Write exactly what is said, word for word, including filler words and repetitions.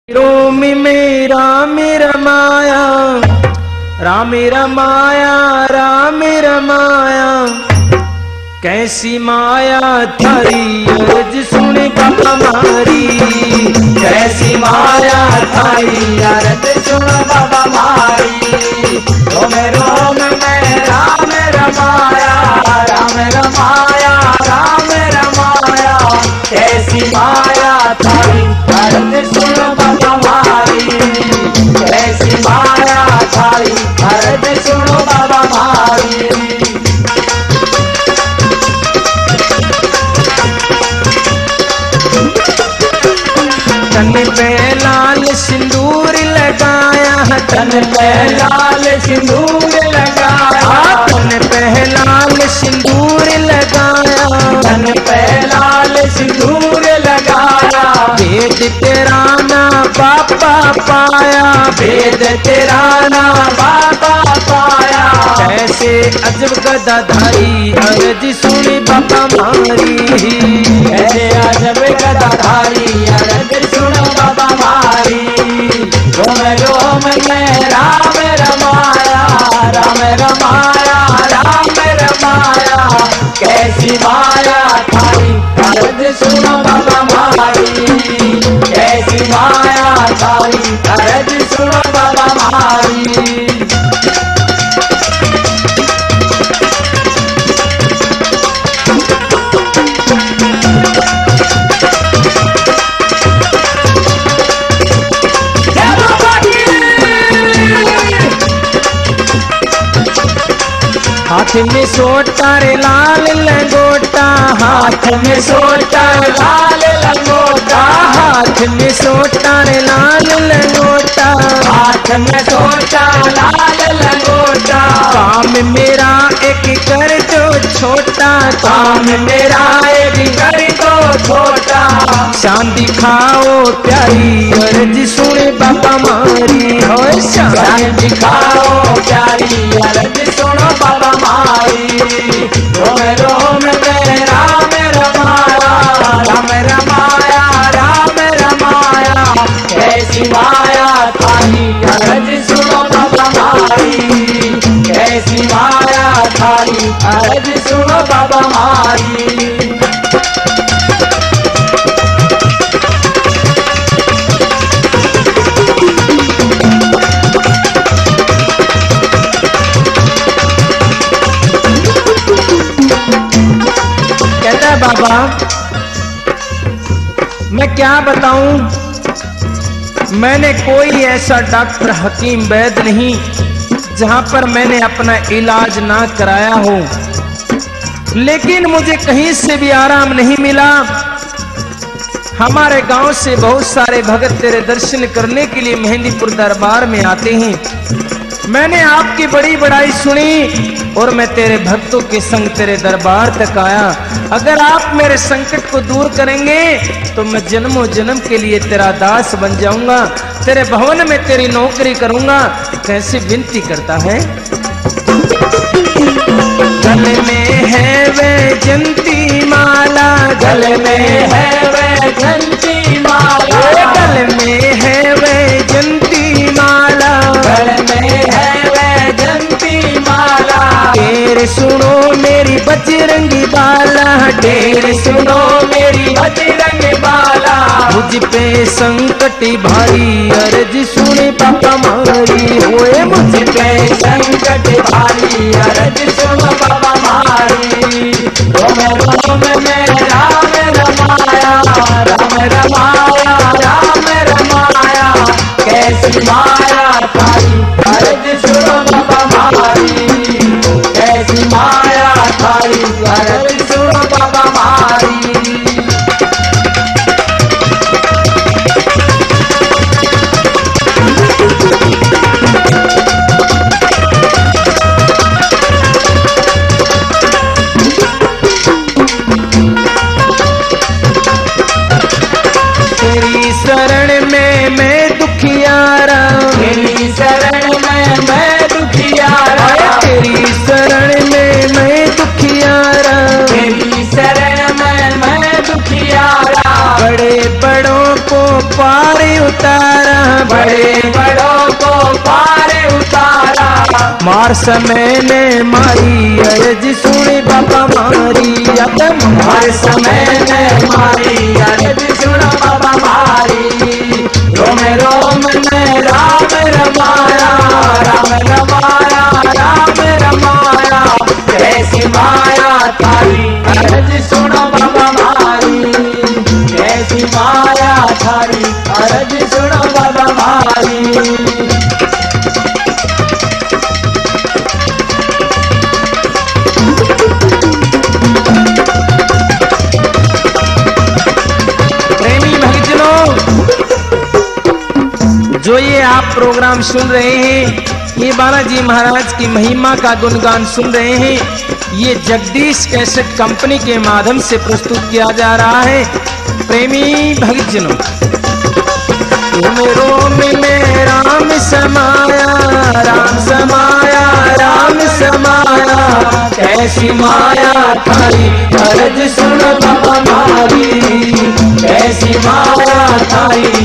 रोमी में राम रमाया, राम रमाया, राम रमाया, कैसी माया थारी अर्ज सुने बाबा मारी, कैसी माया थारी अर्ज सुन बाबा मारी। रोम रोम में राम रमाया, राम रमाया, राम रमाया, कैसी माया थारी अर्ज सुन बाबा मारी, कैसी माया थारी अर्ज सुन बाबा मारी। तन पे लाल सिंदूर लगाया, तन पे लाल सिंदूर लगाया, तन पे लाल सिंदूर लगाया, तन पे लाल सिंदूर लगाया, वेद तेरा ना बाबा पाया, वेद तेरा ना बाबा पाया, कैसे अजब गदाधारी अर्ज सुनी बाबा मारी, कैसे अजब गदाधारी अर्ज सुन बाबा मारी। रोम रोम में राम रमाया, राम रमाया, राम रमाया, कैसी माया थारी अर्ज सुन बाबा मारी, कैसी माया थारी अर्ज सुन बाबा मारी। हाथ में सोटा रे लाल लंगोटा, हाथ में सोटा लाल लंगोटा, हाथ में सोटा रे लाल लंगोटा, हाथ में सोटा लाल लंगोटा, काम मेरा एक कर दो छोटा, काम मेरा एक कर दो छोटा, शान दिखाओ प्यारी अर्ज सुने बाबा मारी, हो शान दिखाओ प्यारी अर्ज सुनो बाबा मारी। रोम रोम में राम रमाया, राम रमाया, राम रमाया, कैसी माया थारी अर्ज सुनो बाबा मारी, कैसी माया थारी अर्ज सुनो बाबा मारी। बाबा मैं क्या बताऊं, मैंने कोई ऐसा डॉक्टर हकीम वैद नहीं जहां पर मैंने अपना इलाज ना कराया हो, लेकिन मुझे कहीं से भी आराम नहीं मिला। हमारे गांव से बहुत सारे भगत तेरे दर्शन करने के लिए मेहंदीपुर दरबार में आते हैं। मैंने आपकी बड़ी बड़ाई सुनी और मैं तेरे भक्तों के संग तेरे दरबार तक आया। अगर आप मेरे संकट को दूर करेंगे तो मैं जन्मों जन्म के लिए तेरा दास बन जाऊंगा, तेरे भवन में तेरी नौकरी करूंगा। कैसे विनती करता है, गले में है वैजंती माला, गले में है वैजंती माला, गले में है वैजंती माला, गले में है वैजंती माला, ढेर सुनो मेरी बजरंगी बाला, ढेर सुनो मेरी बजरंगी बाला, मुझ पे संकट भारी अर्ज सुने बाबा मारी, होए मुझ पे संकट भारी अर्ज सुनो बाबा मारी। रोम रोम में राम रमाया, राम रमाया, राम रमाया, कैसी माया थारी अर्ज सुनो बाबा मारी, कैसी माया थारी अर्ज सुनो बाबा मारी। तेरी शरण में मैं दुखियारा, तेरी शरण में मैं दुखियारा, तेरी शरण में मैं दुखियारा, तेरी शरण में मैं दुखियारा, बड़े बड़ों को पार उतारा, बड़े बड़ों को पार उतारा। मार समय ने मारी अर्ज सुन बाबा मारी, अब मार समय ने मारी अर्ज सुन बाबा मारी। रोम रोम में राम रमाया, राम रमाया, राम रमाया, कैसी माया थारी अर्ज सुनो बाबा मारी। कैसी माया थारी अर्ज सुनो बाबा मारी। जो ये आप प्रोग्राम सुन रहे हैं, ये बालाजी महाराज की महिमा का गुणगान सुन रहे हैं, ये जगदीश कैसेट कंपनी के माध्यम से प्रस्तुत किया जा रहा है। प्रेमी भक्तजनों, रोम में राम समाया, राम समाया, राम समाया, कैसी माया थारी अर्ज सुनो बाबा मारी। कैसी माया थारी